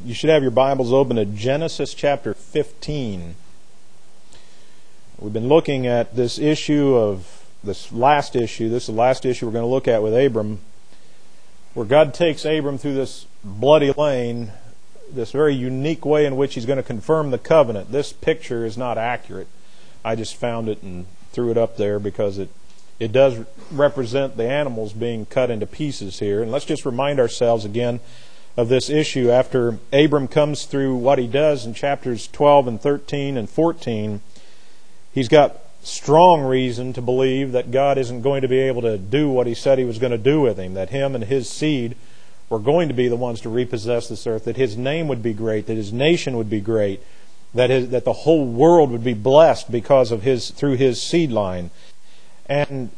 You should have your Bibles open to Genesis chapter 15. We've been looking at this issue of this last issue. This is the last issue we're going to look at with Abram, where God takes Abram through this bloody lane, this very unique way in which He's going to confirm the covenant. This picture is not accurate. I just found it and threw it up there because it does represent the animals being cut into pieces here. And let's just remind ourselves again of this issue. After Abram comes through what he does in chapters 12 and 13 and 14, he's got strong reason to believe that God isn't going to be able to do what He said He was going to do with him, that him and his seed were going to be the ones to repossess this earth, that his name would be great, that his nation would be great, that the whole world would be blessed because of through his seed line. And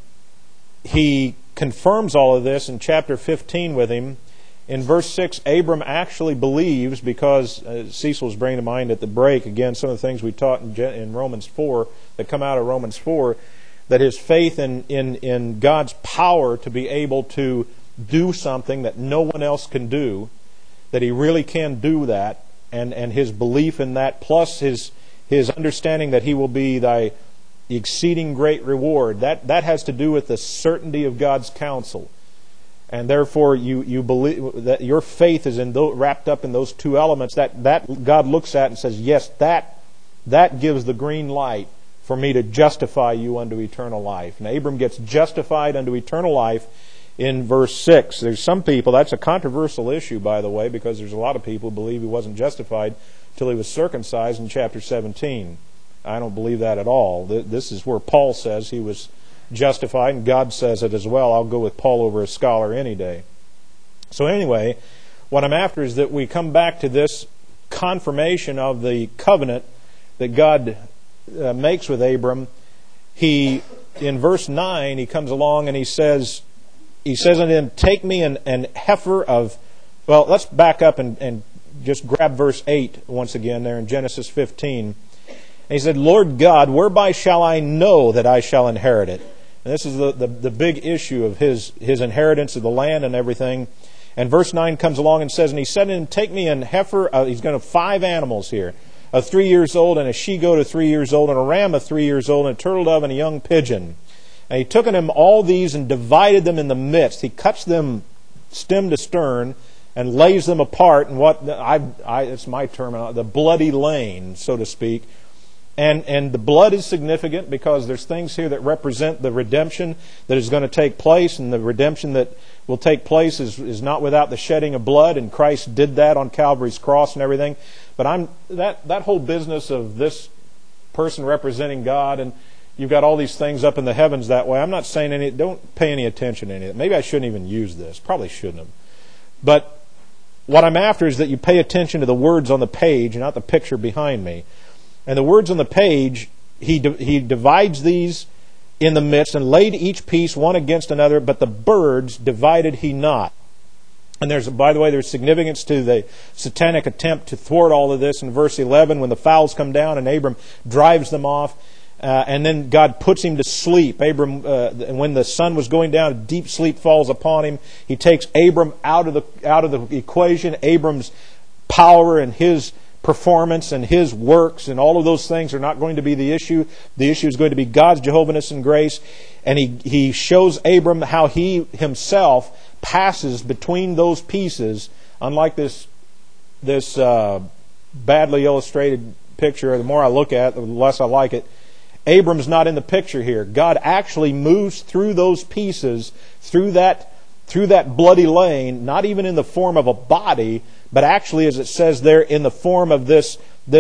he confirms all of this in chapter 15 with him. In verse 6, Abram actually believes, because Cecil was bringing to mind at the break, again, some of the things we taught in Romans 4, that come out of Romans 4, that his faith in God's power to be able to do something that no one else can do, that he really can do that, and his belief in that, plus his understanding that he will be thy exceeding great reward, that has to do with the certainty of God's counsel. And therefore, you believe that your faith is wrapped up in those two elements. That God looks at and says, yes, that gives the green light for me to justify you unto eternal life. And Abram gets justified unto eternal life in verse 6. There's some people, that's a controversial issue, by the way, because there's a lot of people who believe he wasn't justified till he was circumcised in chapter 17. I don't believe that at all. This is where Paul says he was justified, and God says it as well. I'll go with Paul over a scholar any day. So anyway, what I'm after is that we come back to this confirmation of the covenant that God makes with Abram. In verse 9, he comes along and he says unto him, take me an heifer of... Well, let's back up and just grab verse 8 once again there in Genesis 15. And he said, Lord God, whereby shall I know that I shall inherit it? And this is the big issue of his inheritance of the land and everything. And verse 9 comes along and says, and he said to him, take me an heifer, he's going to have 5 animals here, of 3 years old, and a she-goat of 3 years old, and a ram of 3 years old, and a turtle dove, and a young pigeon. And he took unto him all these and divided them in the midst. He cuts them stem to stern and lays them apart in what, it's my term, the bloody lane, so to speak. And the blood is significant because there's things here that represent the redemption that is going to take place, and the redemption that will take place is not without the shedding of blood, and Christ did that on Calvary's cross and everything. But that whole business of this person representing God, and you've got all these things up in the heavens that way. I'm not saying don't pay any attention to any of it. Maybe I shouldn't even use this. Probably shouldn't have. But what I'm after is that you pay attention to the words on the page, not the picture behind me. And the words on the page, he divides these in the midst and laid each piece one against another, but the birds divided he not. And by the way, there's significance to the satanic attempt to thwart all of this in verse 11 when the fowls come down and Abram drives them off. And then God puts him to sleep. Abram, and when the sun was going down, a deep sleep falls upon him. He takes Abram out of the equation. Abram's power and his performance and his works and all of those things are not going to be the issue. The issue is going to be God's Jehovah's and grace. And he shows Abram how he himself passes between those pieces. Unlike this badly illustrated picture, the more I look at it, the less I like it. Abram's not in the picture here. God actually moves through those pieces, through that bloody lane, not even in the form of a body, but actually, as it says there, in the form of this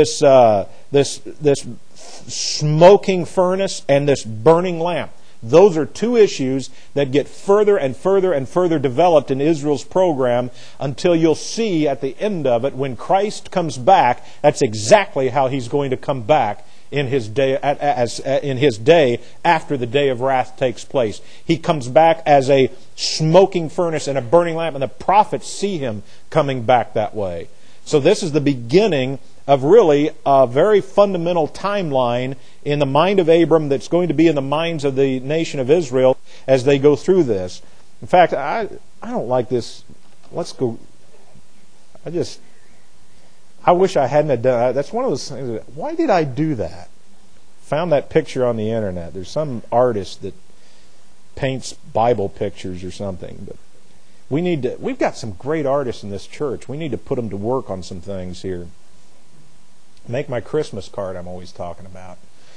smoking furnace and this burning lamp. Those are two issues that get further and further and further developed in Israel's program until you'll see at the end of it, when Christ comes back, that's exactly how He's going to come back in His day, after the day of wrath takes place. He comes back as a smoking furnace and a burning lamp, and the prophets see Him coming back that way. So this is the beginning of really a very fundamental timeline in the mind of Abram that's going to be in the minds of the nation of Israel as they go through this. In fact, I don't like this. Let's go. I wish I hadn't have done that. That's one of those things. Why did I do that? Found that picture on the internet. There's some artist that paints Bible pictures or something. But we've got some great artists in this church. We need to put them to work on some things here. Make my Christmas card I'm always talking about.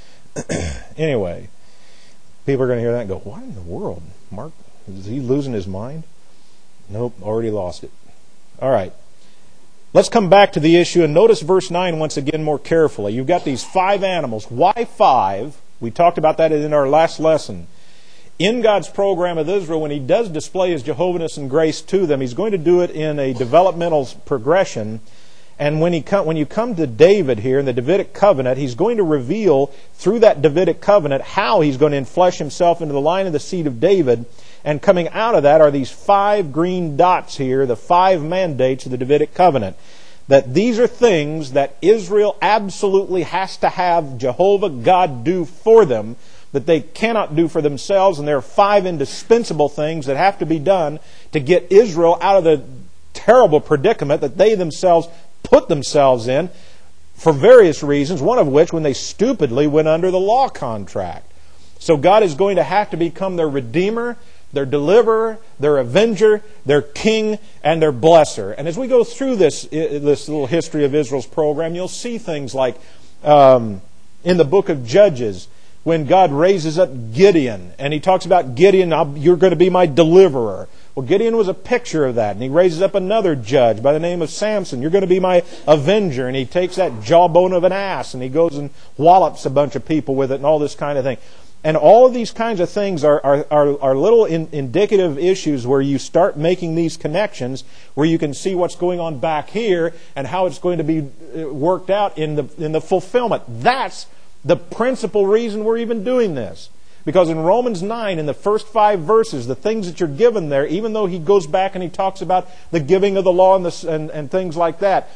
Anyway, people are going to hear that and go, what in the world? Mark, is he losing his mind? Nope, already lost it. All right. Let's come back to the issue and notice verse 9 once again more carefully. You've got these 5 animals. Why 5? We talked about that in our last lesson. In God's program of Israel, when He does display His Jehovahness and grace to them, He's going to do it in a developmental progression. And when you come to David here in the Davidic covenant, He's going to reveal through that Davidic covenant how He's going to enflesh Himself into the line of the seed of David. And coming out of that are these 5 green dots here, the 5 mandates of the Davidic covenant. That these are things that Israel absolutely has to have Jehovah God do for them, that they cannot do for themselves. And there are 5 indispensable things that have to be done to get Israel out of the terrible predicament that they themselves put themselves in for various reasons, one of which when they stupidly went under the law contract. So God is going to have to become their Redeemer, their Deliverer, their Avenger, their King, and their Blesser. And as we go through this little history of Israel's program, you'll see things like in the book of Judges, when God raises up Gideon, and He talks about Gideon, you're going to be my deliverer. Well, Gideon was a picture of that, and He raises up another judge by the name of Samson. You're going to be my avenger, and he takes that jawbone of an ass, and he goes and wallops a bunch of people with it, and all this kind of thing. And all of these kinds of things are little indicative issues where you start making these connections, where you can see what's going on back here and how it's going to be worked out in the fulfillment. That's the principal reason we're even doing this. Because in Romans 9, in the first 5 verses, the things that you're given there, even though he goes back and he talks about the giving of the law and things like that,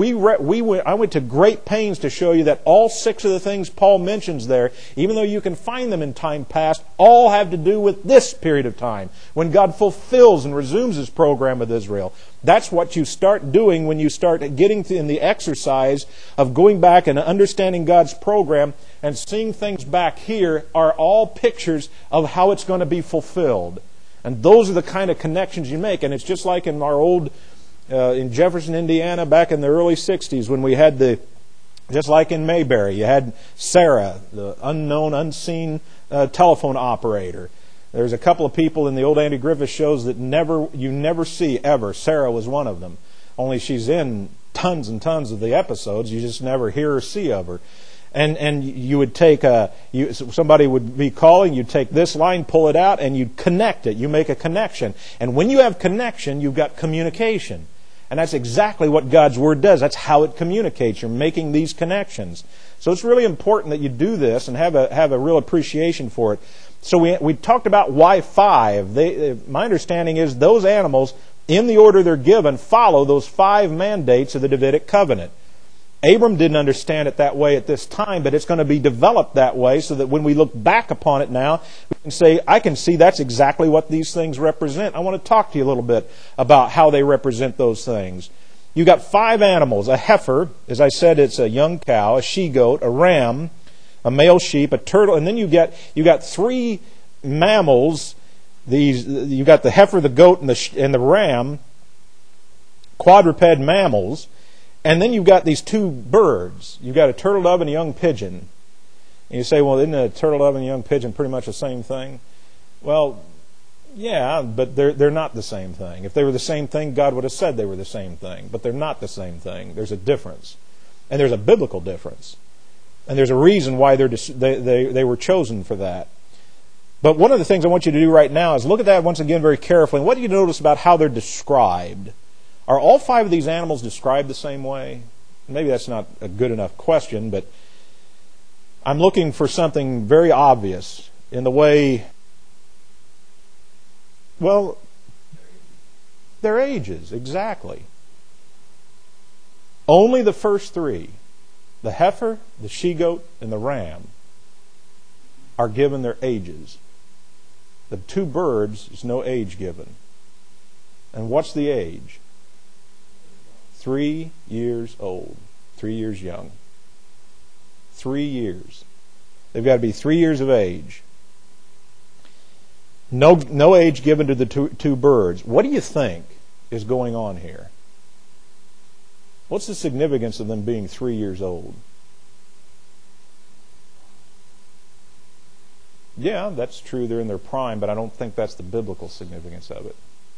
I went to great pains to show you that all 6 of the things Paul mentions there, even though you can find them in time past, all have to do with this period of time, when God fulfills and resumes His program with Israel. That's what you start doing when you start getting in the exercise of going back and understanding God's program and seeing things back here are all pictures of how it's going to be fulfilled. And those are the kind of connections you make. And it's just like in our old in Jefferson, Indiana, back in the early 60s when we had just like in Mayberry, you had Sarah, the unknown, unseen telephone operator. There's a couple of people in the old Andy Griffith shows that you never see ever. Sarah was one of them. Only she's in tons and tons of the episodes. You just never hear or see of her. And you would take somebody would be calling, you'd take this line, pull it out, and you'd connect it. You make a connection. And when you have connection, you've got communication. And that's exactly what God's Word does. That's how it communicates. You're making these connections. So it's really important that you do this and have a real appreciation for it. So we talked about why 5. My understanding is those animals, in the order they're given, follow those 5 mandates of the Davidic covenant. Abram didn't understand it that way at this time, but it's going to be developed that way so that when we look back upon it now, we can say, I can see that's exactly what these things represent. I want to talk to you a little bit about how they represent those things. You've got 5 animals, a heifer, as I said, it's a young cow, a she-goat, a ram, a male sheep, a turtle, and then you got 3 mammals. You've got the heifer, the goat, and the ram, quadruped mammals. And then you've got these 2 birds. You've got a turtle dove and a young pigeon. And you say, well, isn't a turtle dove and a young pigeon pretty much the same thing? Well, yeah, but they're not the same thing. If they were the same thing, God would have said they were the same thing. But they're not the same thing. There's a difference. And there's a biblical difference. And there's a reason why they were chosen for that. But one of the things I want you to do right now is look at that once again very carefully. And what do you notice about how they're described? Are all 5 of these animals described the same way? Maybe that's not a good enough question, but I'm looking for something very obvious in the way, well, their ages, exactly. Only the first 3, the heifer, the she-goat, and the ram, are given their ages. The 2 birds, there's no age given. And what's the age? 3 years old. 3 years young. 3 years. They've got to be 3 years of age. No age given to the two birds. What do you think is going on here? What's the significance of them being 3 years old? Yeah, that's true. They're in their prime, but I don't think that's the biblical significance of it.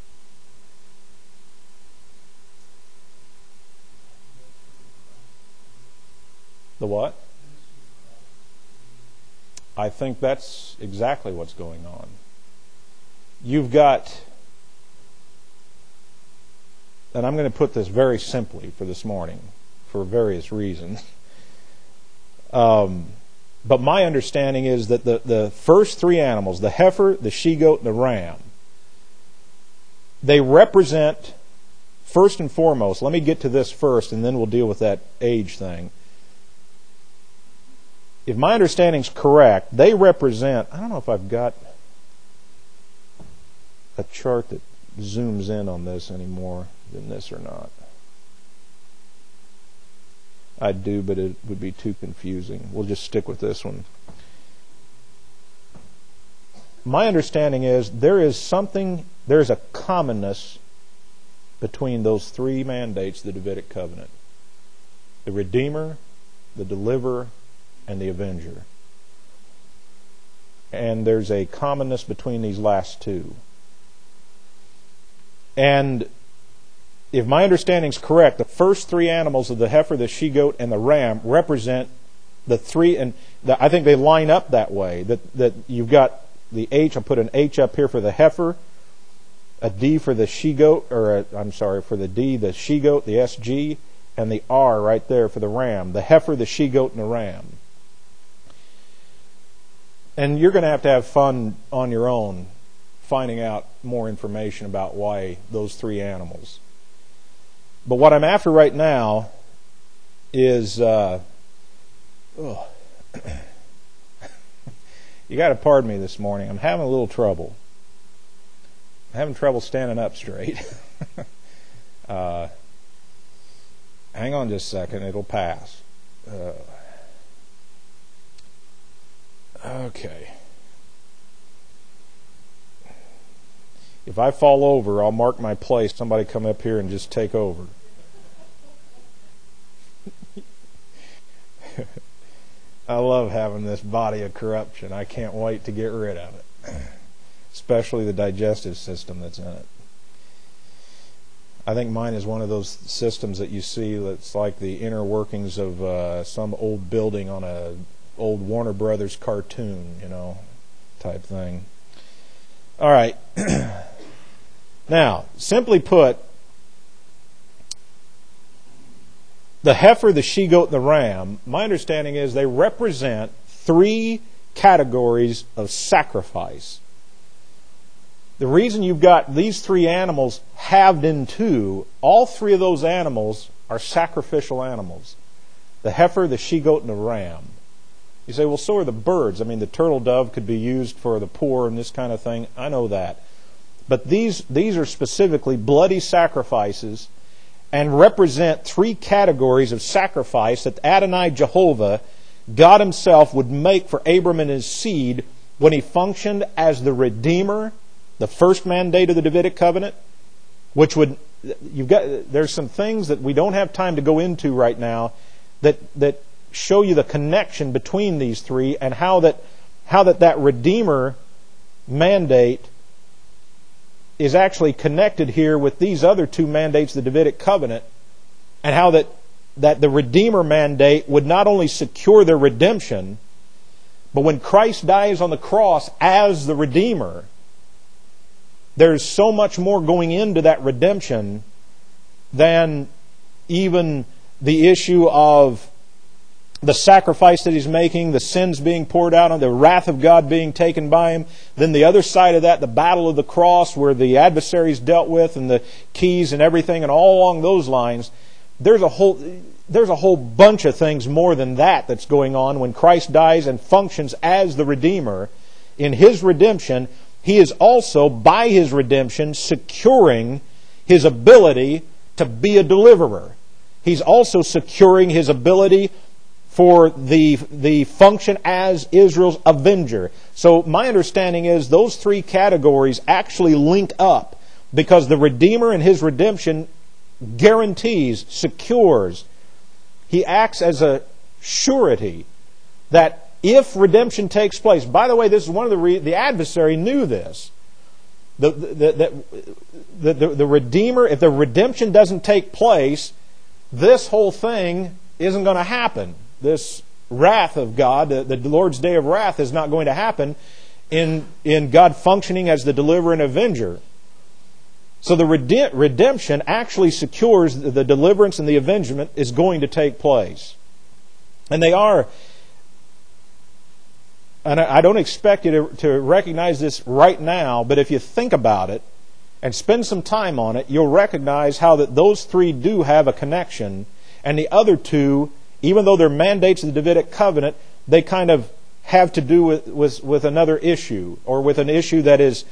The what? I think that's exactly what's going on. You've got, and I'm going to put this very simply for this morning, for various reasons. But my understanding is that the first three animals, the heifer, the she-goat, and the ram, they represent, first and foremost, let me get to this first and then we'll deal with that age thing. If my understanding's correct, they represent, I don't know if I've got a chart that zooms in on this any more than this or not. I do, but it would be too confusing. We'll just stick with this one. My understanding is there is a commonness between those three mandates of the Davidic covenant. The Redeemer, the Deliverer, and the Avenger. And there's a commonness between these last two. And if my understanding is correct, the first three animals of the heifer, the she-goat, and the ram represent the three, and I think they line up that way. That you've got the H. I'll put an H up here for the heifer, a D for the she-goat, for the D, the she-goat, the SG, and the R right there for the ram. The heifer, the she-goat, and the ram. And you're going to have fun on your own finding out more information about why those three animals. But what I'm after right now is, you got to pardon me this morning. I'm having a little trouble. I'm having trouble standing up straight. Hang on just a second. It'll pass. Okay. If I fall over, I'll mark my place. Somebody come up here and just take over. I love having this body of corruption. I can't wait to get rid of it. Especially the digestive system that's in it. I think mine is one of those systems that you see that's like the inner workings of some old building on a old Warner Brothers cartoon, type thing. All right. Now, simply put, the heifer, the she-goat, and the ram, my understanding is they represent three categories of sacrifice. The reason you've got these three animals halved in two, all three of those animals are sacrificial animals. The heifer, the she-goat, and the ram. You say, well, so are the birds. I mean, the turtle dove could be used for the poor and this kind of thing. I know that. But these are specifically bloody sacrifices and represent three categories of sacrifice that Adonai Jehovah, God Himself, would make for Abram and his seed when He functioned as the Redeemer, the first mandate of the Davidic covenant, which would, there's some things that we don't have time to go into right now that show you the connection between these three and how that Redeemer mandate is actually connected here with these other two mandates of the Davidic covenant, and how that the Redeemer mandate would not only secure their redemption, but when Christ dies on the cross as the Redeemer, there's so much more going into that redemption than even the issue of the sacrifice that He's making, the sins being poured out on, the wrath of God being taken by Him. Then the other side of that, the battle of the cross where the adversaries dealt with and the keys and everything, and all along those lines. There's a whole bunch of things more than that that's going on when Christ dies and functions as the Redeemer. In His redemption, He is also, by His redemption, securing His ability to be a deliverer. He's also securing His ability for the function as Israel's avenger. So my understanding is those three categories actually link up, because the Redeemer and His redemption guarantees, secures. He acts as a surety that if redemption takes place, by the way, this is one of the adversary knew this. The Redeemer, if the redemption doesn't take place, this whole thing isn't going to happen. This wrath of God, the Lord's day of wrath, is not going to happen in God functioning as the deliverer and avenger. So the redemption actually secures the deliverance, and the avengement is going to take place. And they are, and I don't expect you to recognize this right now, but if you think about it and spend some time on it, you'll recognize how that those three do have a connection, and the other two, even though they're mandates of the Davidic covenant, they kind of have to do with another issue, or with an issue that is,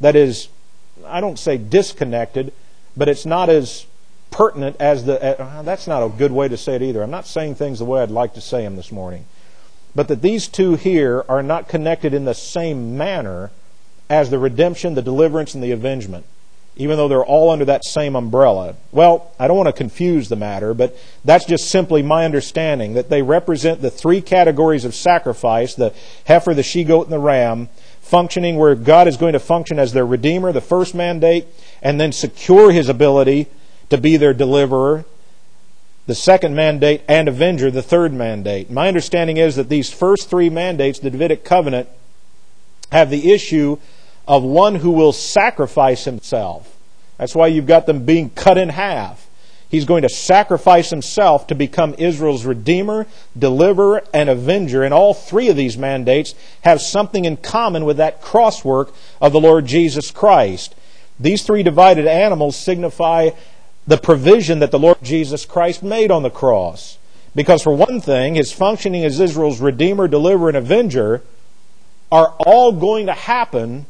I don't say disconnected, but it's not as pertinent as that's not a good way to say it either. I'm not saying things the way I'd like to say them this morning. But that these two here are not connected in the same manner as the redemption, the deliverance, and the avengement, even though they're all under that same umbrella. Well, I don't want to confuse the matter, but that's just simply my understanding, that they represent the three categories of sacrifice, the heifer, the she-goat, and the ram, functioning where God is going to function as their Redeemer, the first mandate, and then secure His ability to be their deliverer, the second mandate, and avenger, the third mandate. My understanding is that these first three mandates, the Davidic covenant, have the issue of one who will sacrifice himself. That's why you've got them being cut in half. He's going to sacrifice himself to become Israel's Redeemer, Deliverer, and Avenger. And all three of these mandates have something in common with that crosswork of the Lord Jesus Christ. These three divided animals signify the provision that the Lord Jesus Christ made on the cross. Because for one thing, His functioning as Israel's Redeemer, Deliverer, and Avenger are all going to happen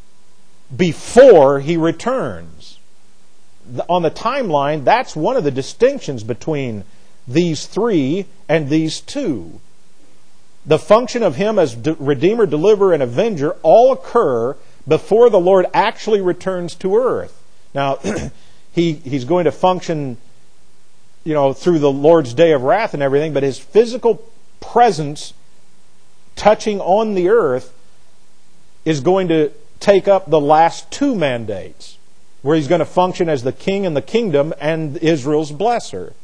before He returns. On the timeline, that's one of the distinctions between these three and these two. The function of Him as Redeemer, Deliverer, and Avenger all occur before the Lord actually returns to earth. Now, He's going to function, through the Lord's day of wrath and everything, but His physical presence touching on the earth is going to take up the last two mandates, where He's going to function as the king and the kingdom and Israel's blesser.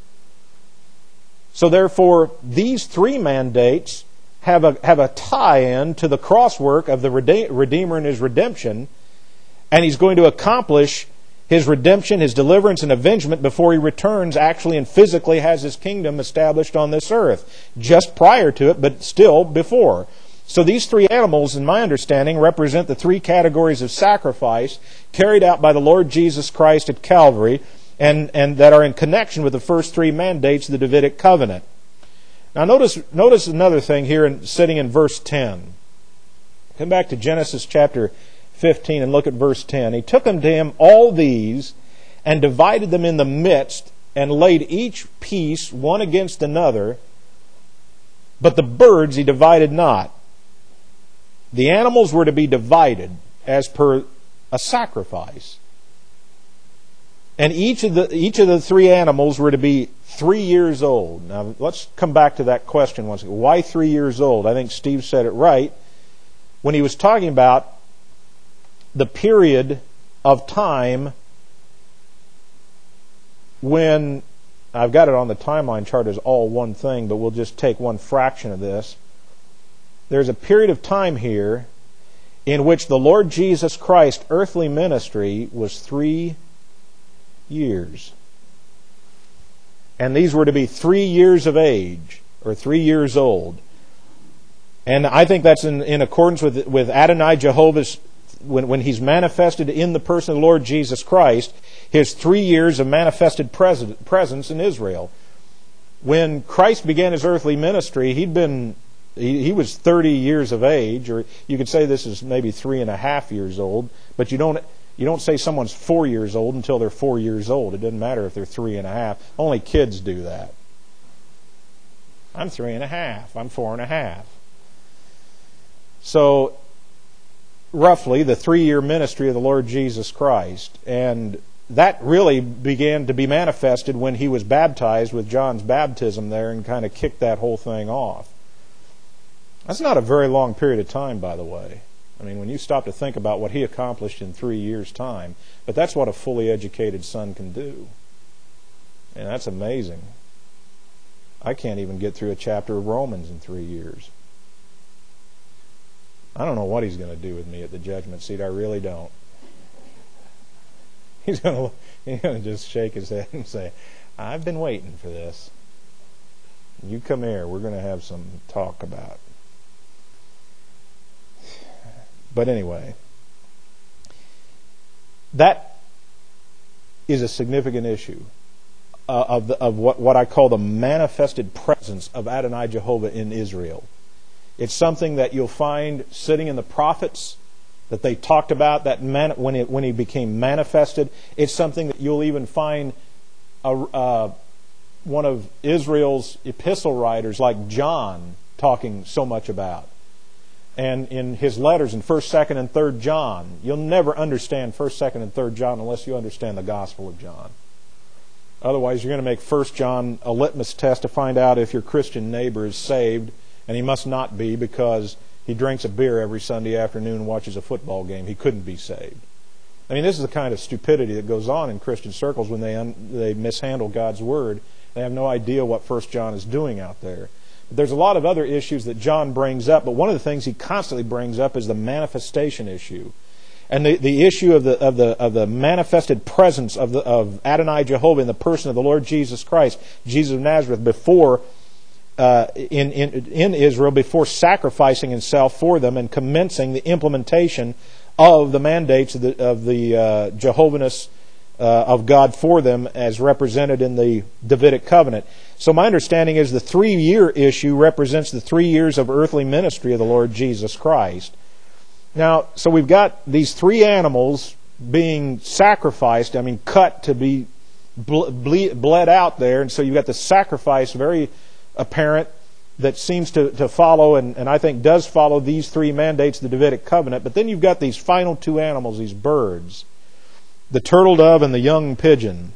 So therefore, these three mandates have a tie-in to the crosswork of the Redeemer and His redemption, and He's going to accomplish His redemption, His deliverance, and avengement before He returns actually and physically has His kingdom established on this earth. Just prior to it, but still before. So these three animals, in my understanding, represent the three categories of sacrifice carried out by the Lord Jesus Christ at Calvary, and that are in connection with the first three mandates of the Davidic covenant. Now notice another thing here sitting in verse 10. Come back to Genesis chapter 15 and look at verse 10. He took unto him all these and divided them in the midst, and laid each piece one against another, but the birds He divided not. The animals were to be divided as per a sacrifice. And each of the three animals were to be 3 years old. Now let's come back to that question once again. Why 3 years old? I think Steve said it right when he was talking about the period of time when, I've got it on the timeline chart as all one thing, but we'll just take one fraction of this. There's a period of time here in which the Lord Jesus Christ's earthly ministry was 3 years. And these were to be 3 years of age, or 3 years old. And I think that's in accordance with Adonai Jehovah's, when He's manifested in the person of the Lord Jesus Christ, His 3 years of manifested presence in Israel. When Christ began His earthly ministry, he was 30 years of age, or you could say this is maybe 3.5 years old, but you don't You don't say someone's 4 years old until they're 4 years old. It doesn't matter if they're 3.5. Only kids do that. I'm 3.5. I'm 4.5. So, roughly, the 3-year ministry of the Lord Jesus Christ. And that really began to be manifested when he was baptized with John's baptism there and kind of kicked that whole thing off. That's not a very long period of time, by the way. I mean, when you stop to think about what he accomplished in 3 years' time, but that's what a fully educated son can do. And that's amazing. I can't even get through a chapter of Romans in 3 years. I don't know what he's going to do with me at the judgment seat. I really don't. He's going to just shake his head and say, I've been waiting for this. You come here. We're going to have some talk about. But anyway, that is a significant issue of what I call the manifested presence of Adonai Jehovah in Israel. It's something that you'll find sitting in the prophets that they talked about that when he became manifested. It's something that you'll even find one of Israel's epistle writers like John talking so much about. And in his letters in 1st, 2nd, and 3rd John, you'll never understand 1st, 2nd, and 3rd John unless you understand the Gospel of John. Otherwise, you're going to make 1st John a litmus test to find out if your Christian neighbor is saved, and he must not be because he drinks a beer every Sunday afternoon and watches a football game. He couldn't be saved. I mean, this is the kind of stupidity that goes on in Christian circles when they mishandle God's Word. They have no idea what 1 John is doing out there. But there's a lot of other issues that John brings up, but one of the things he constantly brings up is the manifestation issue. And the issue of the manifested presence of Adonai Jehovah in the person of the Lord Jesus Christ, Jesus of Nazareth, before in Israel, before sacrificing himself for them and commencing the implementation of the mandates of the Jehoviness of God for them as represented in the Davidic covenant. So my understanding is the 3-year issue represents the 3 years of earthly ministry of the Lord Jesus Christ. Now, so we've got these 3 animals being sacrificed, cut to be bled out there, and so you've got the sacrifice very apparent that seems to follow, and I think does follow these 3 mandates of the Davidic covenant. But then you've got these final 2 animals, these birds, the turtle dove and the young pigeon.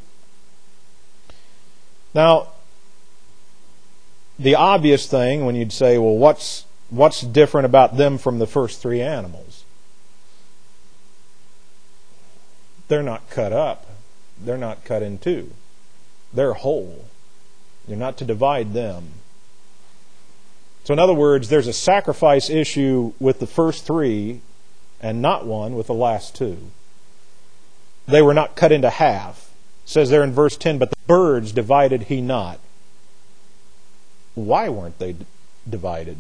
Now, the obvious thing when you'd say, well, what's different about them from the first 3 animals? They're not cut up. They're not cut in 2. They're whole. You're not to divide them. So in other words, there's a sacrifice issue with the first 3 and not one with the last 2. They were not cut into half. It says there in verse 10, but the birds divided he not. Why weren't they divided?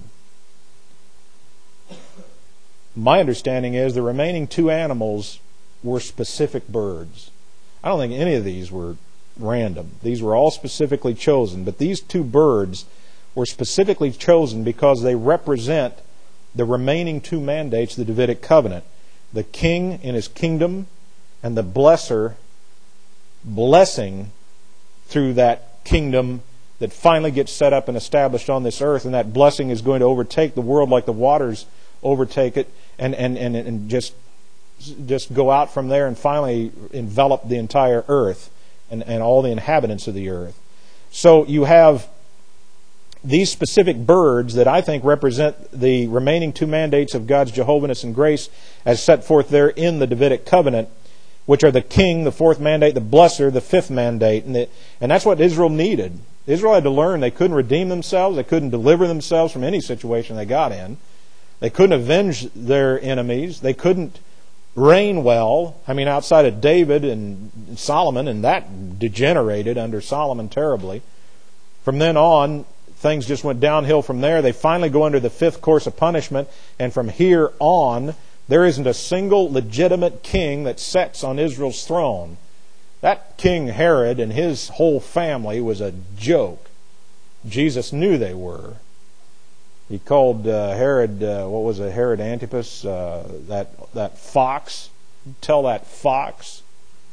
My understanding is the remaining 2 animals were specific birds. I don't think any of these were random. These were all specifically chosen. But these 2 birds were specifically chosen because they represent the remaining 2 mandates of the Davidic covenant. The king in his kingdom and the blesser blessing through that kingdom that finally gets set up and established on this earth. And that blessing is going to overtake the world like the waters overtake it and just go out from there and finally envelop the entire earth and all the inhabitants of the earth. So you have these specific birds that I think represent the remaining 2 mandates of God's Jehoviness and grace as set forth there in the Davidic covenant, which are the king, the 4th mandate, the blesser, the 5th mandate. And that's what Israel needed. Israel had to learn they couldn't redeem themselves. They couldn't deliver themselves from any situation they got in. They couldn't avenge their enemies. They couldn't reign well. Outside of David and Solomon, and that degenerated under Solomon terribly. From then on, things just went downhill from there. They finally go under the 5th course of punishment, and from here on, there isn't a single legitimate king that sits on Israel's throne. That King Herod and his whole family was a joke. Jesus knew they were. He called Herod, Herod Antipas, that fox. tell that fox.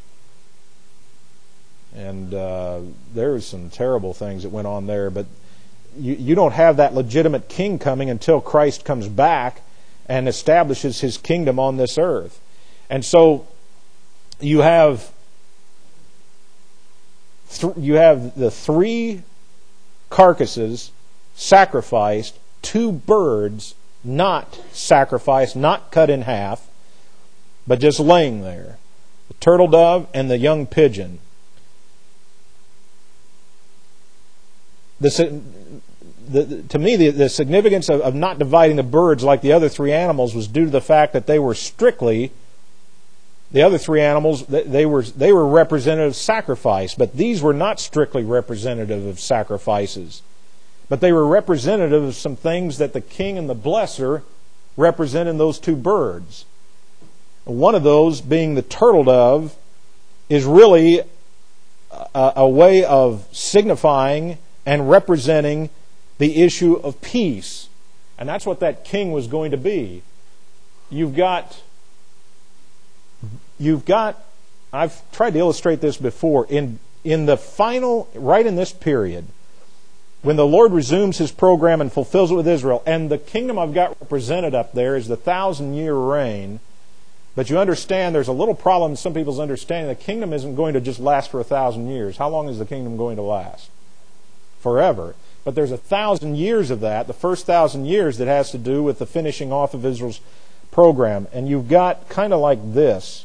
And there was some terrible things that went on there. But you don't have that legitimate king coming until Christ comes back and establishes his kingdom on this earth. And so you have the 3 carcasses sacrificed, 2 birds not sacrificed, not cut in half, but just laying there. The turtle dove and the young pigeon. To me, the significance of not dividing the birds like the other 3 animals was due to the fact that they were strictly, the other 3 animals, they were representative of sacrifice, but these were not strictly representative of sacrifices. But they were representative of some things that the king and the blesser represent in those 2 birds. One of those, being the turtle dove, is really a way of signifying and representing the issue of peace. And that's what that king was going to be. You've got, I've tried to illustrate this before, in the final, right in this period, when the Lord resumes his program and fulfills it with Israel, and the kingdom I've got represented up there is the 1,000-year reign. But you understand there's a little problem in some people's understanding. The kingdom isn't going to just last for 1,000 years. How long is the kingdom going to last? Forever. But there's 1,000 years of that, the first 1,000 years, that has to do with the finishing off of Israel's program. And you've got kind of like this.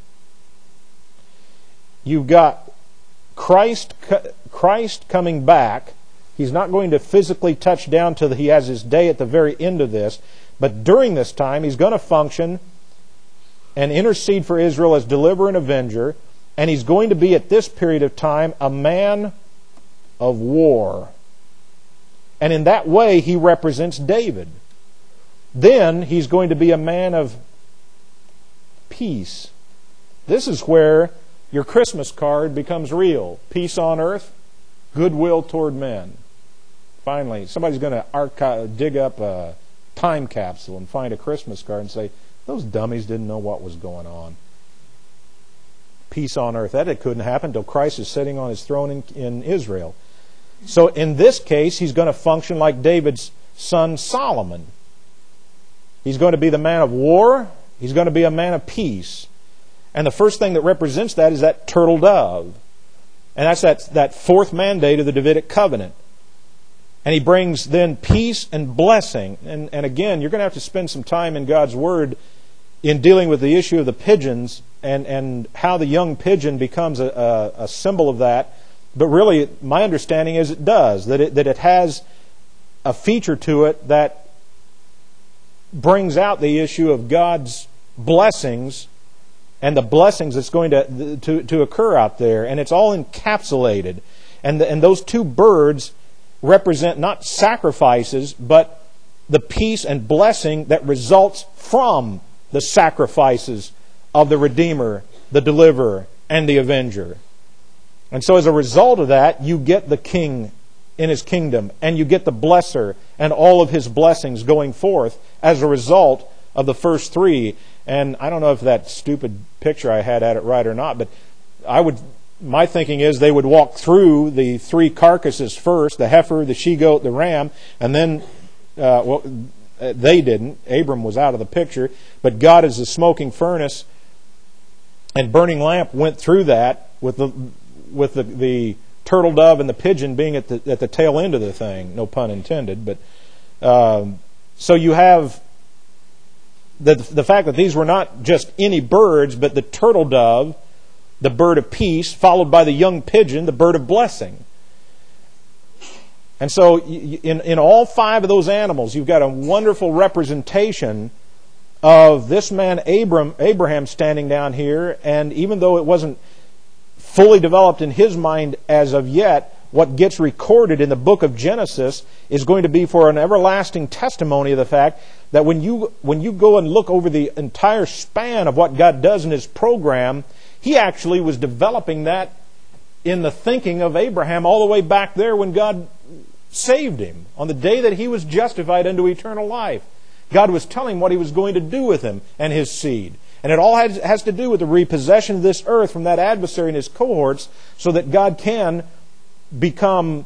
You've got Christ coming back. He's not going to physically touch down till he has his day at the very end of this. But during this time, he's going to function and intercede for Israel as deliverer and avenger. And he's going to be, at this period of time, a man of war. And in that way, he represents David. Then he's going to be a man of peace. This is where your Christmas card becomes real. Peace on earth, goodwill toward men. Finally, somebody's going to dig up a time capsule and find a Christmas card and say, those dummies didn't know what was going on. Peace on earth. That it couldn't happen until Christ is sitting on his throne in Israel. So in this case, he's going to function like David's son Solomon. He's going to be the man of war. He's going to be a man of peace. And the first thing that represents that is that turtle dove. And that's that 4th mandate of the Davidic covenant. And he brings then peace and blessing. And again, you're going to have to spend some time in God's Word in dealing with the issue of the pigeons and how the young pigeon becomes a symbol of that. But really, my understanding is it does. That it has a feature to it that brings out the issue of God's blessings and the blessings that's going to occur out there. And it's all encapsulated. And those 2 birds represent not sacrifices, but the peace and blessing that results from the sacrifices of the Redeemer, the Deliverer, and the Avenger. And so as a result of that, you get the King in his kingdom, and you get the Blesser and all of his blessings going forth as a result of the first 3. And I don't know if that stupid picture I had it right or not, but my thinking is they would walk through the 3 carcasses first, the heifer, the she-goat, the ram, and then, they didn't. Abram was out of the picture, but God as a smoking furnace and burning lamp went through that with the turtle dove and the pigeon being at the tail end of the thing. No pun intended. But so you have the fact that these were not just any birds, but the turtle dove, the bird of peace, followed by the young pigeon, the bird of blessing. And so in all 5 of those animals, you've got a wonderful representation of this man Abraham standing down here. And even though it wasn't fully developed in his mind as of yet, what gets recorded in the book of Genesis is going to be for an everlasting testimony of the fact that when you go and look over the entire span of what God does in his program, he actually was developing that in the thinking of Abraham all the way back there when God saved him, on the day that he was justified unto eternal life. God was telling him what he was going to do with him and his seed. And it all has to do with the repossession of this earth from that adversary and his cohorts, so that God can become,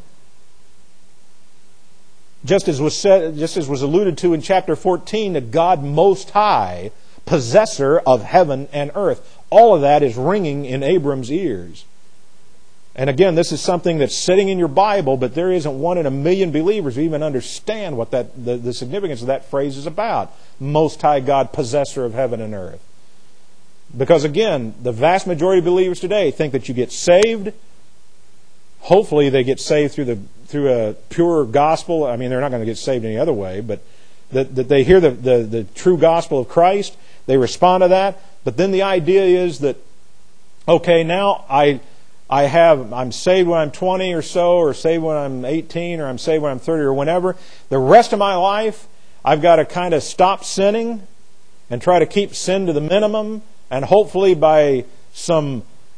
just as was alluded to in chapter 14, the God Most High, possessor of heaven and earth. All of that is ringing in Abram's ears. And again, this is something that's sitting in your Bible, but there isn't one in a million believers who even understand what the significance of that phrase is about. Most High God, possessor of heaven and earth. Because again, the vast majority of believers today think that you get saved. Hopefully they get saved through a pure gospel. I mean, they're not going to get saved any other way, but that they hear the true gospel of Christ, they respond to that. But then the idea is that, okay, now I'm saved when I'm 20 or so, or saved when I'm 18, or I'm saved when I'm 30, or whenever. The rest of my life, I've got to kind of stop sinning and try to keep sin to the minimum, and hopefully by some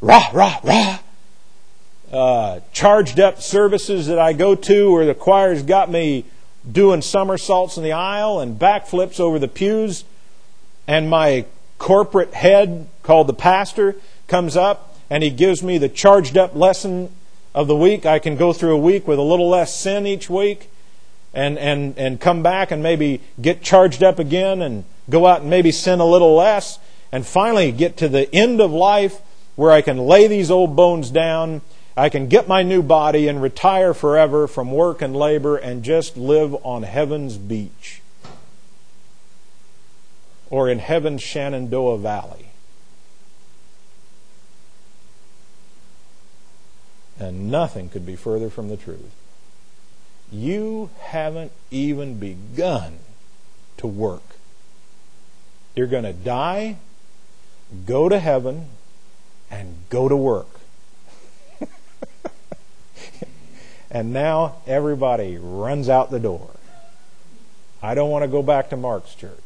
charged up services that I go to, where the choir's got me doing somersaults in the aisle and backflips over the pews, and my corporate head, called the pastor, comes up and he gives me the charged up lesson of the week. I can go through a week with a little less sin each week, and come back and maybe get charged up again and go out and maybe sin a little less, and finally get to the end of life where I can lay these old bones down, I can get my new body and retire forever from work and labor and just live on heaven's beach or in heaven's Shenandoah Valley. And nothing could be further from the truth. You haven't even begun to work. You're going to die, go to heaven, and go to work. And now everybody runs out the door. I don't want to go back to Mark's church.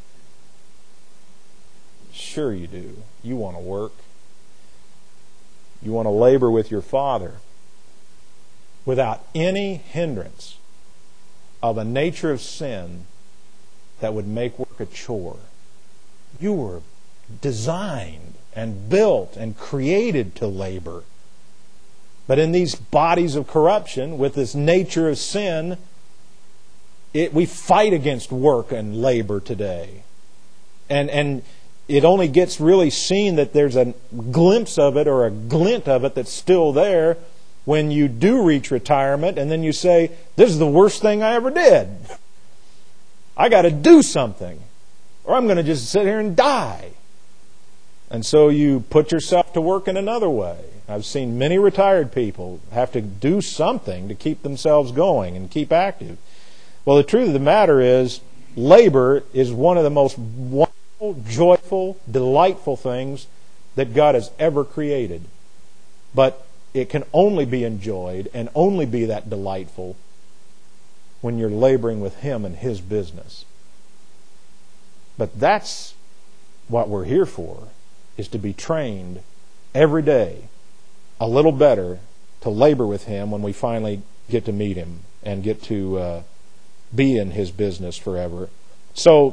Sure you do. You want to work. You want to labor with your Father without any hindrance of a nature of sin that would make work a chore. You were designed and built and created to labor. But in these bodies of corruption, with this nature of sin, we fight against work and labor today. And it only gets really seen that there's a glimpse of it or a glint of it that's still there when you do reach retirement, and then you say, this is the worst thing I ever did. I got to do something, or I'm going to just sit here and die. And so you put yourself to work in another way. I've seen many retired people have to do something to keep themselves going and keep active. Well, the truth of the matter is, labor is one of the most wonderful, joyful, delightful things that God has ever created. But it can only be enjoyed and only be that delightful when you're laboring with Him and His business. But that's what we're here for, is to be trained every day a little better to labor with Him when we finally get to meet Him and get to be in His business forever. So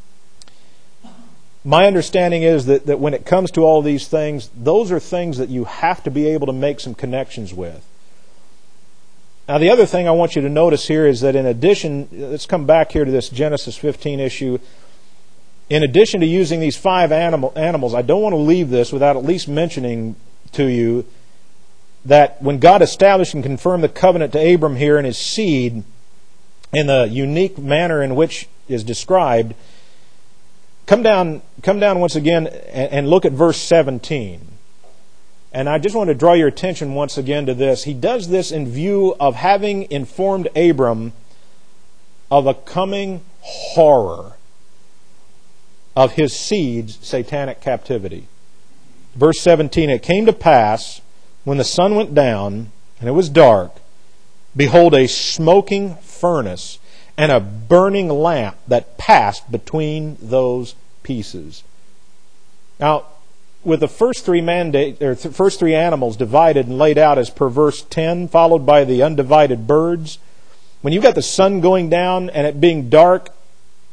my understanding is that when it comes to all these things, those are things that you have to be able to make some connections with. Now, the other thing I want you to notice here is that in addition, let's come back here to this Genesis 15 issue. In addition to using these 5 animals, I don't want to leave this without at least mentioning to you that when God established and confirmed the covenant to Abram here and his seed in the unique manner in which is described, come down once again and look at verse 17. And I just want to draw your attention once again to this. He does this in view of having informed Abram of a coming horror of his seed's satanic captivity. Verse 17, it came to pass, when the sun went down, and it was dark, behold, a smoking furnace and a burning lamp that passed between those pieces. Now, with the first 3 animals divided and laid out as per verse 10, followed by the undivided birds, when you've got the sun going down and it being dark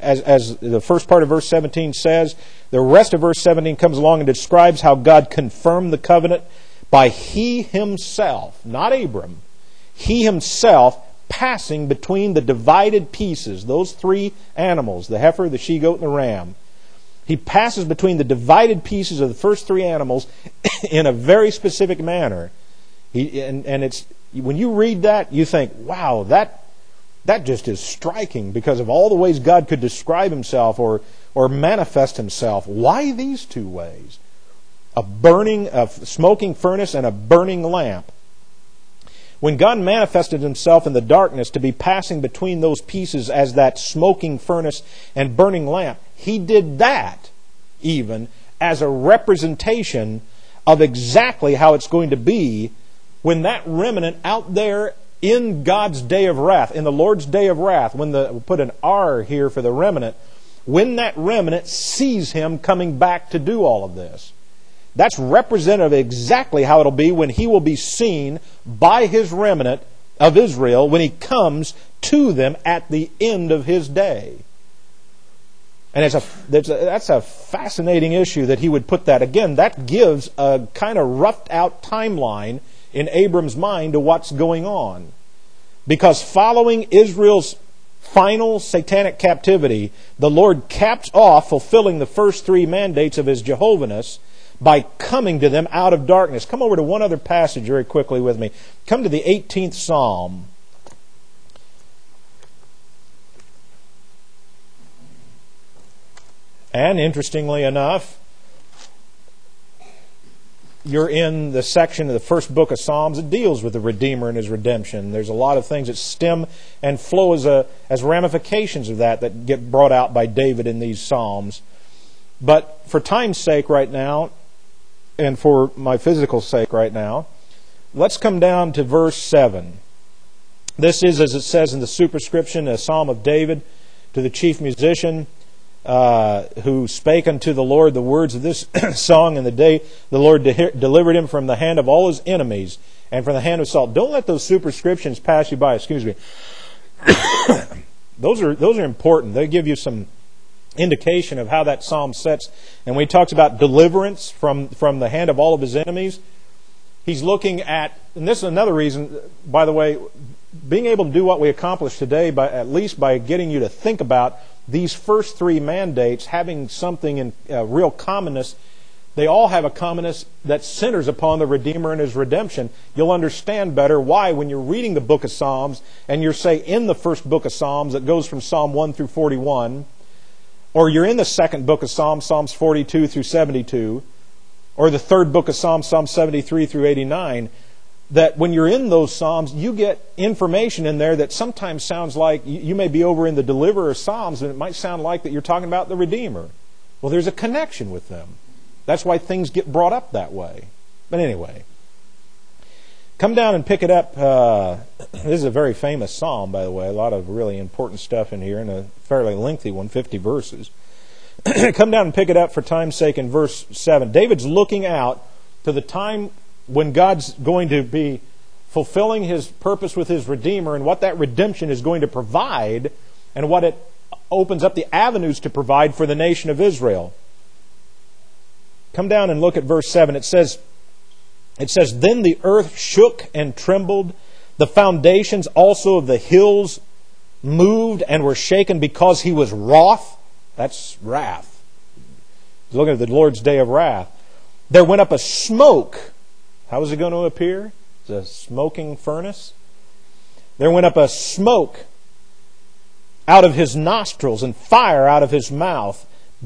as the first part of verse 17 says, the rest of verse 17 comes along and describes how God confirmed the covenant by He Himself, not Abram, He Himself passing between the divided pieces, those three animals, the heifer, the she-goat, and the ram. He passes between the divided pieces of the first three animals in a very specific manner. And it's when you read that, you think, wow, that just is striking because of all the ways God could describe Himself or manifest Himself. Why these two ways? A smoking furnace and a burning lamp. When God manifested Himself in the darkness to be passing between those pieces as that smoking furnace and burning lamp, He did that even as a representation of exactly how it's going to be when that remnant out there in God's day of wrath, in the Lord's day of wrath, we'll put an R here for the remnant, when that remnant sees Him coming back to do all of this. That's representative of exactly how it'll be when He will be seen by His remnant of Israel when He comes to them at the end of His day. And that's a fascinating issue that He would put that. Again, that gives a kind of roughed out timeline in Abram's mind to what's going on. Because following Israel's final satanic captivity, the Lord caps off fulfilling the first three mandates of His Jehovahness by coming to them out of darkness. Come over to one other passage very quickly with me. Come to the 18th Psalm. And interestingly enough, you're in the section of the first book of Psalms that deals with the Redeemer and His redemption. There's a lot of things that stem and flow as ramifications of that get brought out by David in these Psalms. But for time's sake right now, and for my physical sake right now, let's come down to verse 7. This is, as it says in the superscription, a psalm of David to the chief musician, who spake unto the Lord the words of this song in the day the Lord delivered him from the hand of all his enemies and from the hand of Saul. Don't let those superscriptions pass you by. Excuse me. Those are important. They give you some indication of how that psalm sets. And when he talks about deliverance from the hand of all of his enemies, he's looking at, and this is another reason, by the way, being able to do what we accomplished today, at least by getting you to think about these first three mandates having something in real commonness. They all have a commonness that centers upon the Redeemer and His redemption. You'll understand better why when you're reading the book of Psalms and you're, say, in the first book of Psalms that goes from Psalm 1 through 41, or you're in the second book of Psalms, Psalms 42 through 72, or the third book of Psalms, Psalms 73 through 89, that when you're in those Psalms, you get information in there that sometimes sounds like, you may be over in the Deliverer Psalms, and it might sound like that you're talking about the Redeemer. Well, there's a connection with them. That's why things get brought up that way. But anyway, come down and pick it up. This is a very famous psalm, by the way. A lot of really important stuff in here, and a fairly lengthy one, 50 verses. Come down and pick it up for time's sake in verse 7. David's looking out to the time when God's going to be fulfilling His purpose with His Redeemer and what that redemption is going to provide and what it opens up the avenues to provide for the nation of Israel. Come down and look at verse 7. It says, Then the earth shook and trembled. The foundations also of the hills moved and were shaken because He was wroth. That's wrath. He's looking at the Lord's day of wrath. There went up a smoke. How is it going to appear? It's a smoking furnace. There went up a smoke out of His nostrils, and fire out of His mouth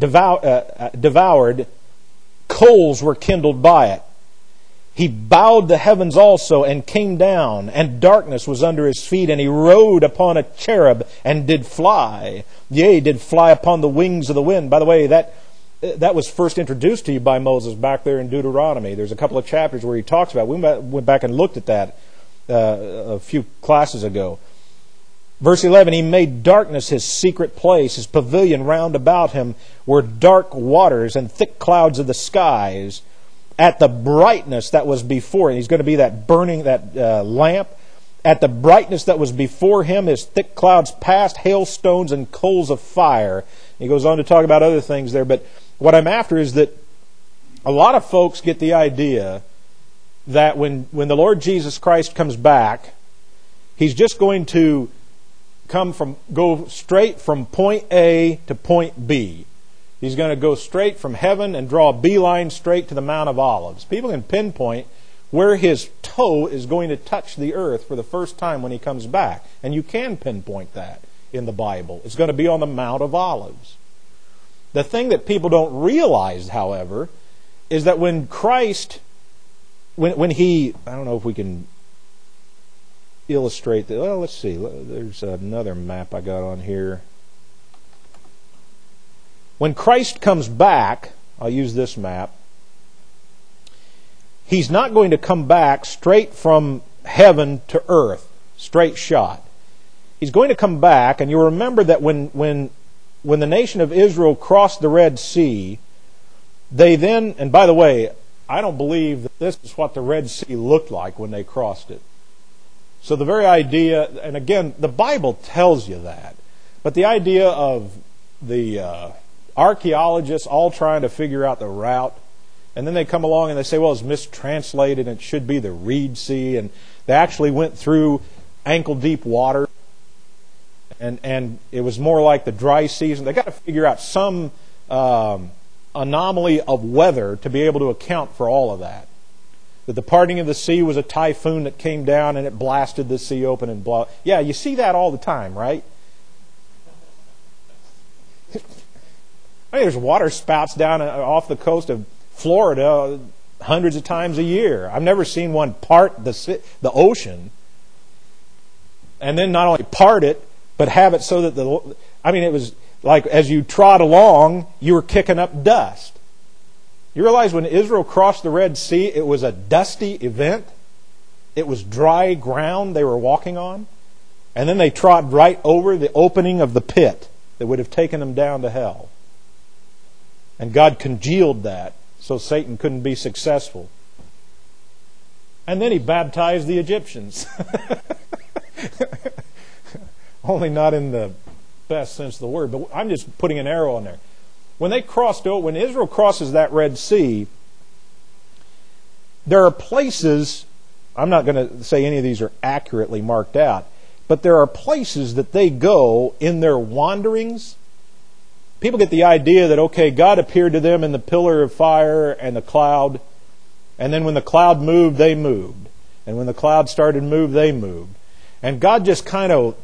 devoured. Coals were kindled by it. He bowed the heavens also and came down, and darkness was under His feet, and He rode upon a cherub and did fly. Yea, did fly upon the wings of the wind. By the way, that was first introduced to you by Moses back there in Deuteronomy. There's a couple of chapters where he talks about it. We went back and looked at that a few classes ago. Verse 11, He made darkness His secret place. His pavilion round about Him were dark waters and thick clouds of the skies. At the brightness that was before, and He's going to be that burning, that lamp. at the brightness that was before him, his thick clouds passed, hailstones and coals of fire. He goes on to talk about other things there, but what I'm after is that a lot of folks get the idea that when the Lord Jesus Christ comes back, He's just going to go straight from point A to point B. He's going to go straight from heaven and draw a beeline straight to the Mount of Olives. People can pinpoint where His toe is going to touch the earth for the first time when He comes back. And you can pinpoint that in the Bible. It's going to be on the Mount of Olives. The thing that people don't realize, however, is that when Christ, when He, I don't know if we can illustrate that. Well, let's see. There's another map I got on here. When Christ comes back, I'll use this map, He's not going to come back straight from heaven to earth, straight shot. He's going to come back, and you'll remember that when the nation of Israel crossed the Red Sea, they then, and by the way, I don't believe that this is what the Red Sea looked like when they crossed it. So the very idea, and again, the Bible tells you that, but the idea of the archaeologists all trying to figure out the route, and then they come along and they say, well, it's mistranslated and it should be the Reed Sea, and they actually went through ankle-deep water, and it was more like the dry season. They got to figure out some anomaly of weather to be able to account for all of that. That the parting of the sea was a typhoon that came down and it blasted the sea open and blah. Yeah, you see that all the time, right? I mean, there's water spouts down off the coast of Florida hundreds of times a year. I've never seen one part the ocean and then not only part it, but have it so that it was like as you trod along, you were kicking up dust. You realize when Israel crossed the Red Sea, it was a dusty event. It was dry ground they were walking on. And then they trod right over the opening of the pit that would have taken them down to hell. And God congealed that so Satan couldn't be successful. And then He baptized the Egyptians. Only not in the best sense of the word, but I'm just putting an arrow on there. When Israel crosses that Red Sea, there are places, I'm not going to say any of these are accurately marked out, but there are places that they go in their wanderings. People get the idea that, okay, God appeared to them in the pillar of fire and the cloud, and then when the cloud moved, they moved. And when the cloud started to move, they moved. And God just kind of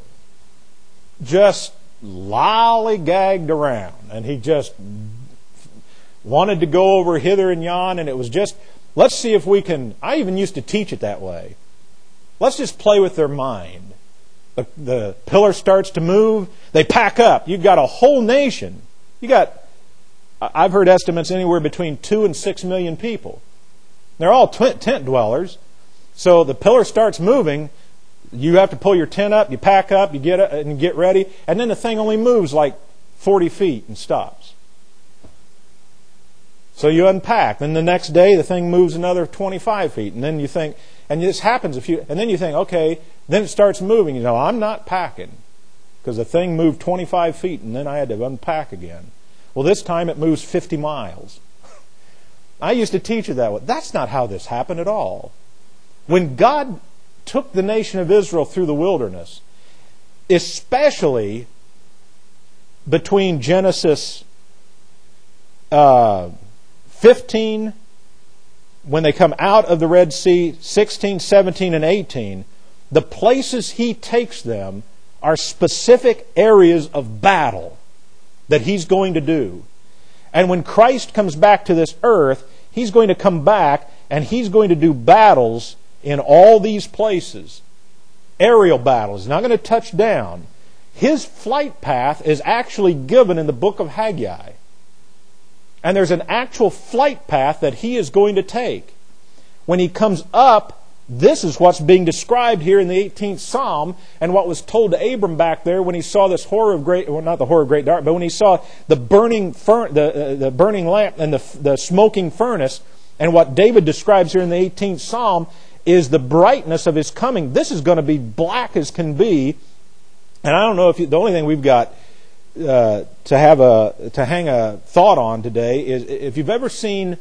lollygagged around, and He just wanted to go over hither and yon, and it was just, let's see if we can. I even used to teach it that way. Let's just play with their mind. The pillar starts to move, they pack up. You've got a whole nation. I've heard estimates anywhere between 2 and 6 million people. They're all tent dwellers. So the pillar starts moving. You have to pull your tent up, you pack up, you get ready, and then the thing only moves like 40 feet and stops. So you unpack. Then the next day the thing moves another 25 feet, and then you think, and this happens and then you think, okay, then it starts moving. You know, I'm not packing because the thing moved 25 feet, and then I had to unpack again. Well, this time it moves 50 miles. I used to teach it that way. That's not how this happened at all. When God took the nation of Israel through the wilderness, especially between Genesis 15, when they come out of the Red Sea, 16, 17, and 18, the places He takes them are specific areas of battle that He's going to do. And when Christ comes back to this earth, He's going to come back and He's going to do battles in all these places. Aerial battles. He's not going to touch down. His flight path is actually given in the book of Haggai. And there's an actual flight path that He is going to take. When He comes up, this is what's being described here in the 18th Psalm, and what was told to Abram back there when he saw this horror of great, well, not the horror of great dark, but when he saw the burning the burning lamp and the smoking furnace, and what David describes here in the 18th Psalm is the brightness of His coming. This is going to be black as can be. And I don't know if the only thing we've got to hang a thought on today is if you've ever seen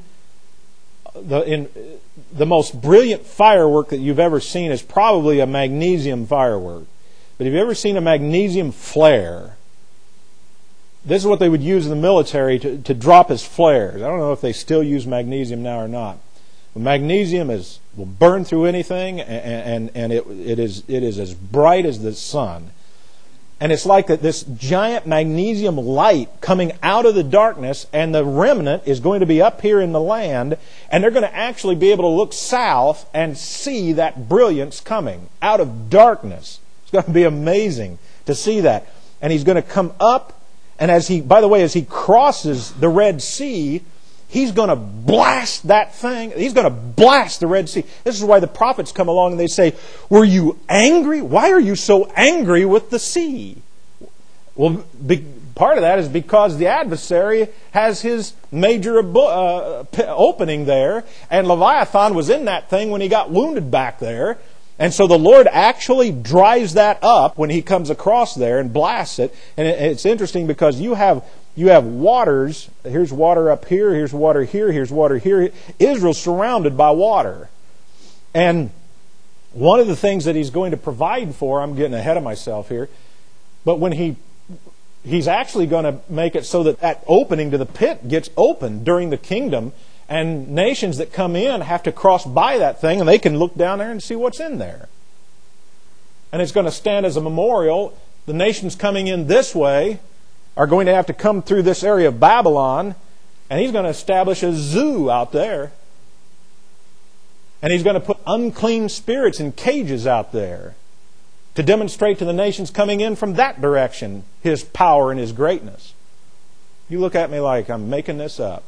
the most brilliant firework that you've ever seen is probably a magnesium firework. But have you ever seen a magnesium flare? This is what they would use in the military to drop as flares. I don't know if they still use magnesium now or not. But magnesium will burn through anything, and it is as bright as the sun. And it's like this giant magnesium light coming out of the darkness, and the remnant is going to be up here in the land, and they're going to actually be able to look south and see that brilliance coming out of darkness. It's going to be amazing to see that. And He's going to come up, and as He crosses the Red Sea, He's going to blast that thing. He's going to blast the Red Sea. This is why the prophets come along and they say, "Were you angry? Why are you so angry with the sea?" Well, part of that is because the adversary has his major opening there, and Leviathan was in that thing when he got wounded back there. And so the Lord actually dries that up when He comes across there and blasts it. And it's interesting because you have waters. Here's water up here. Here's water here. Here's water here. Israel's surrounded by water. And one of the things that He's going to provide for, I'm getting ahead of myself here, but when He's actually going to make it so that opening to the pit gets open during the kingdom, and nations that come in have to cross by that thing, and they can look down there and see what's in there. And it's going to stand as a memorial. The nations coming in this way are going to have to come through this area of Babylon, and He's going to establish a zoo out there. And He's going to put unclean spirits in cages out there to demonstrate to the nations coming in from that direction His power and His greatness. You look at me like I'm making this up.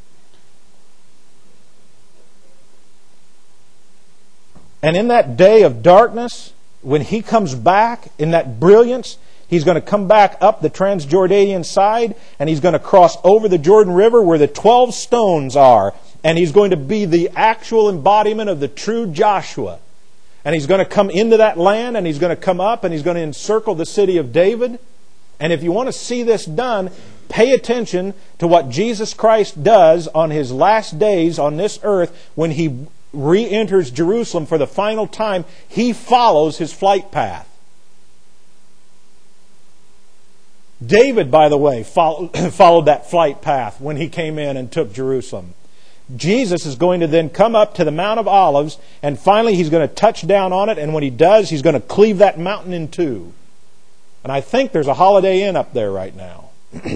And in that day of darkness, when He comes back in that brilliance, He's going to come back up the Transjordanian side, and He's going to cross over the Jordan River where the 12 stones are. And He's going to be the actual embodiment of the true Joshua. And He's going to come into that land, and He's going to come up, and He's going to encircle the city of David. And if you want to see this done, pay attention to what Jesus Christ does on His last days on this earth when He re-enters Jerusalem for the final time. He follows His flight path. David, by the way, followed that flight path when he came in and took Jerusalem. Jesus is going to then come up to the Mount of Olives, and finally He's going to touch down on it, and when He does, He's going to cleave that mountain in two. And I think there's a Holiday Inn up there right now.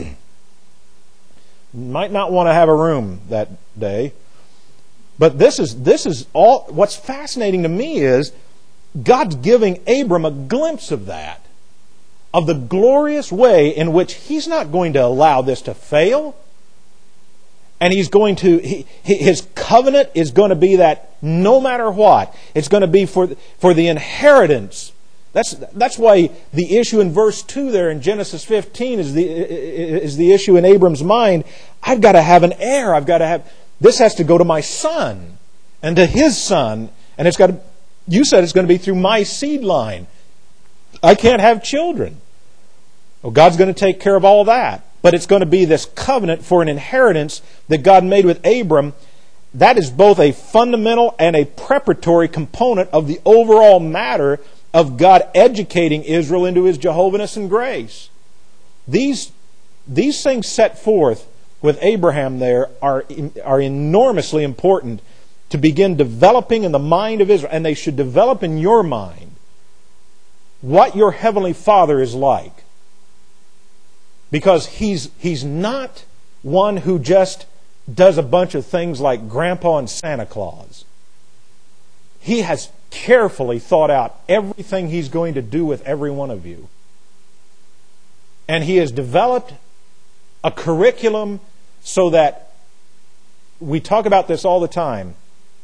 Might not want to have a room that day. But this is all. What's fascinating to me is God's giving Abram a glimpse of that, of the glorious way in which He's not going to allow this to fail, and He's going to His covenant is going to be that no matter what, it's going to be for the inheritance. That's why the issue in verse 2 there in Genesis 15 is the issue in Abram's mind. I've got to have an heir. This has to go to my son and to his son. And you said it's going to be through my seed line. I can't have children. Well, God's going to take care of all that. But it's going to be this covenant for an inheritance that God made with Abram. That is both a fundamental and a preparatory component of the overall matter of God educating Israel into His Jehovah's and grace. These things set forth with Abraham there are enormously important to begin developing in the mind of Israel, and they should develop in your mind what your Heavenly Father is like. Because He's not one who just does a bunch of things like Grandpa and Santa Claus. He has carefully thought out everything He's going to do with every one of you. And He has developed a curriculum so that, we talk about this all the time,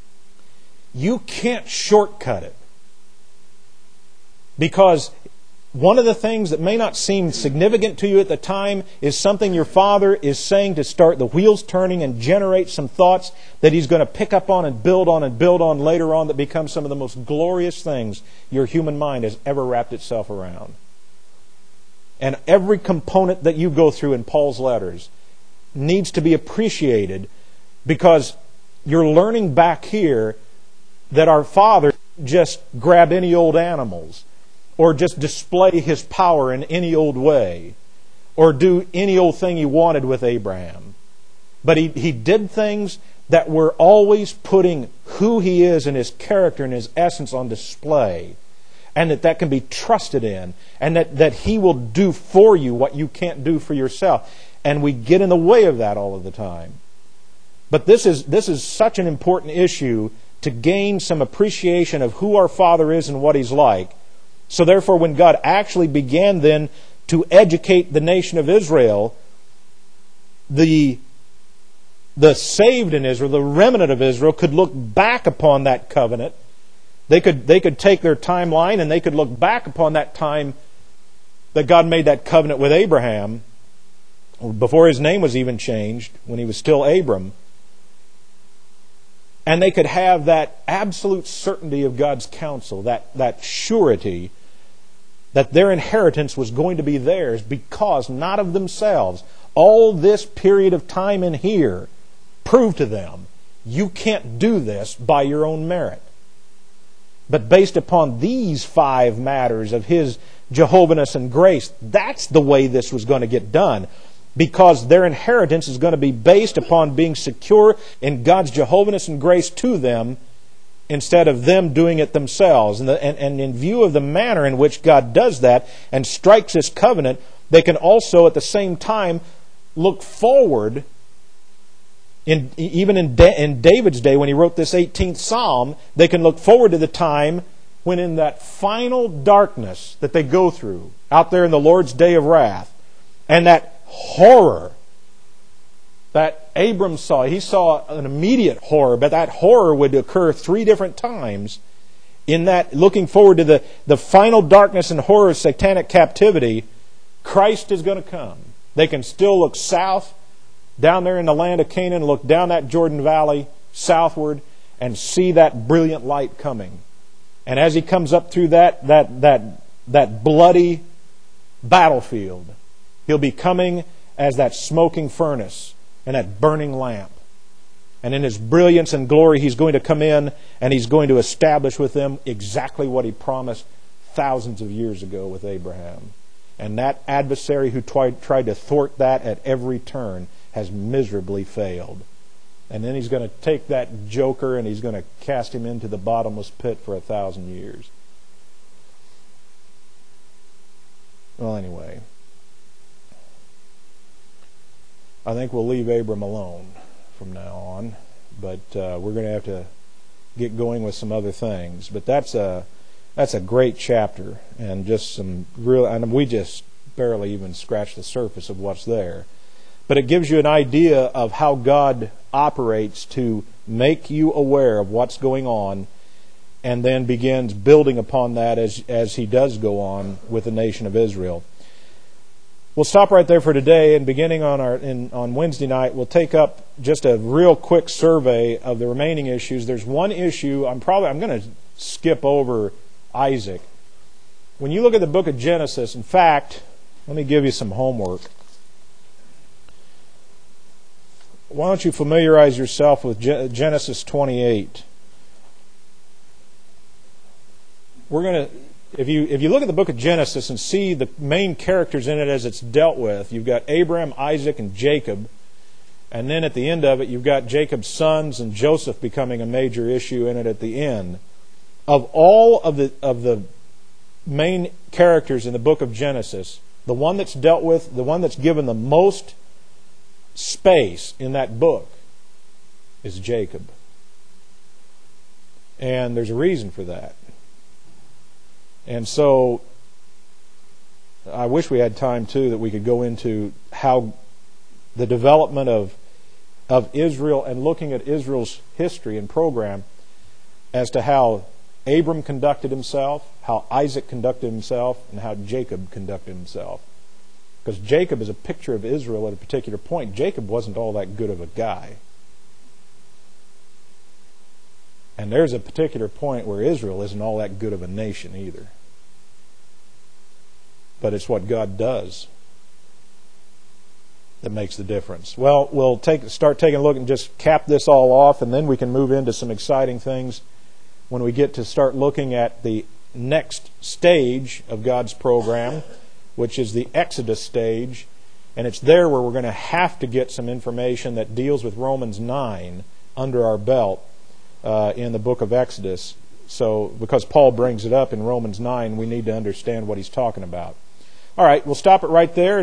you can't shortcut it. Because one of the things that may not seem significant to you at the time is something your Father is saying to start the wheels turning and generate some thoughts that He's going to pick up on and build on later on, that become some of the most glorious things your human mind has ever wrapped itself around. And every component that you go through in Paul's letters needs to be appreciated, because you're learning back here that our Father just grab any old animals, or just display His power in any old way, or do any old thing He wanted with Abraham. But He did things that were always putting who He is and His character and His essence on display, and that can be trusted in, and that He will do for you what you can't do for yourself. And we get in the way of that all of the time. But this is such an important issue to gain some appreciation of who our Father is and what He's like. So therefore, when God actually began then to educate the nation of Israel, the saved in Israel, the remnant of Israel, could look back upon that covenant. They could take their timeline and they could look back upon that time that God made that covenant with Abraham, before his name was even changed, when he was still Abram. And they could have that absolute certainty of God's counsel, that surety that their inheritance was going to be theirs, because not of themselves. All this period of time in here proved to them, you can't do this by your own merit. But based upon these 5 matters of His Jehovahness and grace, that's the way this was going to get done. Because their inheritance is going to be based upon being secure in God's Jehovahness and grace to them, instead of them doing it themselves. And in view of the manner in which God does that and strikes His covenant, they can also at the same time look forward. Even in David's day, when he wrote this 18th Psalm, they can look forward to the time when, in that final darkness that they go through out there in the Lord's day of wrath, and that horror that Abram saw. He saw an immediate horror, but that horror would occur 3 different times. In that, looking forward to the final darkness and horror of satanic captivity, Christ is going to come. They can still look south, down there in the land of Canaan, look down that Jordan Valley southward and see that brilliant light coming. And as He comes up through that bloody battlefield, He'll be coming as that smoking furnace and that burning lamp. And in His brilliance and glory, He's going to come in and He's going to establish with them exactly what He promised thousands of years ago with Abraham. And that adversary who tried to thwart that at every turn has miserably failed. And then He's going to take that joker and He's going to cast him into the bottomless pit for 1,000 years. Well, anyway, I think we'll leave Abram alone from now on, but we're going to have to get going with some other things. But that's a great chapter, and just some real, and we just barely even scratched the surface of what's there. But it gives you an idea of how God operates to make you aware of what's going on, and then begins building upon that as He does go on with the nation of Israel. We'll stop right there for today, and beginning on Wednesday night, we'll take up just a real quick survey of the remaining issues. There's one issue I'm going to skip over, Isaac. When you look at the book of Genesis, in fact, let me give you some homework. Why don't you familiarize yourself with Genesis 28? We're going to, if you look at the book of Genesis and see the main characters in it as it's dealt with, you've got Abraham, Isaac, and Jacob. And then at the end of it, you've got Jacob's sons and Joseph becoming a major issue in it at the end. Of all of the main characters in the book of Genesis, the one that's dealt with, the one that's given the most space in that book is Jacob. And there's a reason for that. And so I wish we had time too that we could go into how the development of Israel and looking at Israel's history and program as to how Abram conducted himself, how Isaac conducted himself, and how Jacob conducted himself. Because Jacob is a picture of Israel at a particular point. Jacob wasn't all that good of a guy. And there's a particular point where Israel isn't all that good of a nation either. But it's what God does that makes the difference. Well, we'll start taking a look and just cap this all off, and then we can move into some exciting things when we get to start looking at the next stage of God's program, which is the Exodus stage. And it's there where we're going to have to get some information that deals with Romans 9 under our belt in the book of Exodus. So, because Paul brings it up in Romans 9, we need to understand what he's talking about. All right, we'll stop it right there.